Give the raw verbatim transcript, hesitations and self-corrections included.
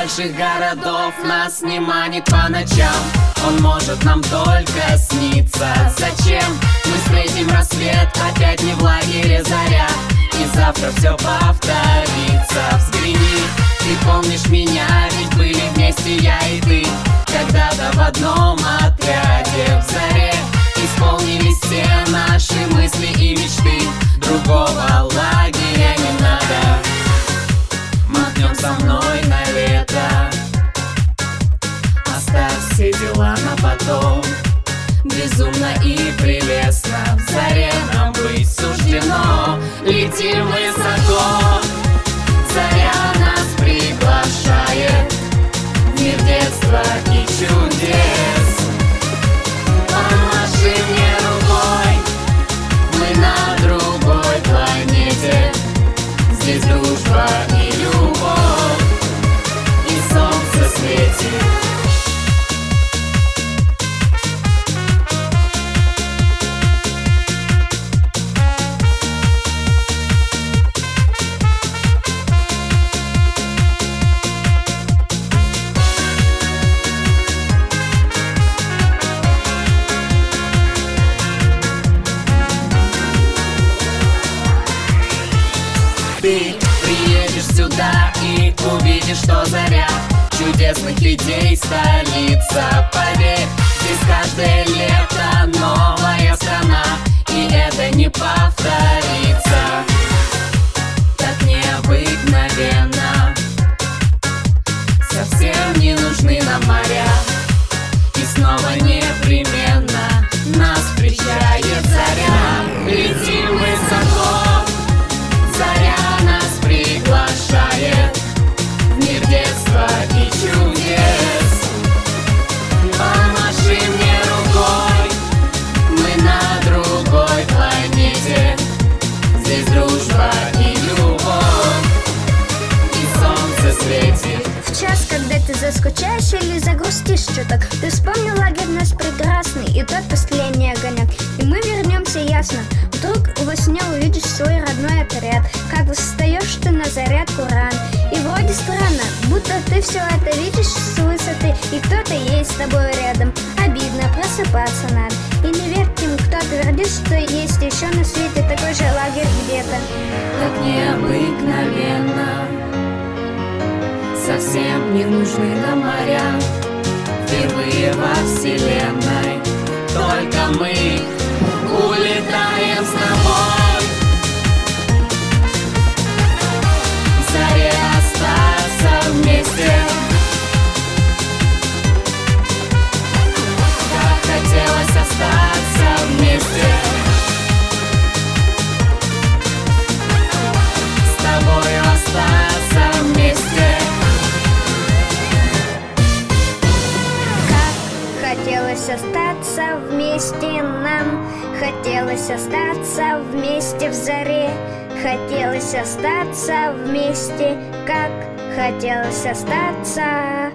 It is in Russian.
больших городов нас не манит по ночам. Он может нам только сниться. Зачем мы встретим рассвет, опять не в лагере заря, и завтра все повторится. Взгляни, ты помнишь меня, ведь были вместе я и ты когда-то в одном отряде. В заре исполнились все наши мысли и мечты. Другого лагеря не надо. Махнем со мной на лето, оставь все дела на потом. Безумно и прелестно в заре нам быть суждено. Летим высоко, заря нас приглашает в мир детства и чудес. Помаши мне рукой, мы на другой планете. Здесь дружба и любовь, и солнце светит. Ты приедешь сюда и увидишь, что заря чудесных людей столица. Поверь, здесь каждое лето новая страна, и это не повторится. Так необыкновенно, совсем не нужны нам моря, и снова непременно нас встречает заря. Летим высоко, заря нас приглашает в мир детства и чудес. Помаши мне рукой, мы на другой планете. Здесь дружба и любовь, и солнце светит. В час, когда ты заскучаешь или загрустишь чуток, ты вспомнил лагерь наш прекрасный и тот последний огонек. И мы вернемся ясно. Вдруг во сне увидишь свой родной отряд, как встаешь ты на зарядку рано. И вроде странно, будто ты все это видишь с высоты, и кто-то есть с тобой рядом. Обидно, просыпаться надо. И не верь тем, кто твердит, что есть еще на свете такой же лагерь где-то. Так необыкновенно, совсем не нужны нам моря. Впервые во вселенной только мы улетаем с тобой. В заре остаться вместе, как хотелось остаться вместе. С тобою остаться вместе. Хотелось остаться вместе нам, хотелось остаться вместе в заре, хотелось остаться вместе, как хотелось остаться.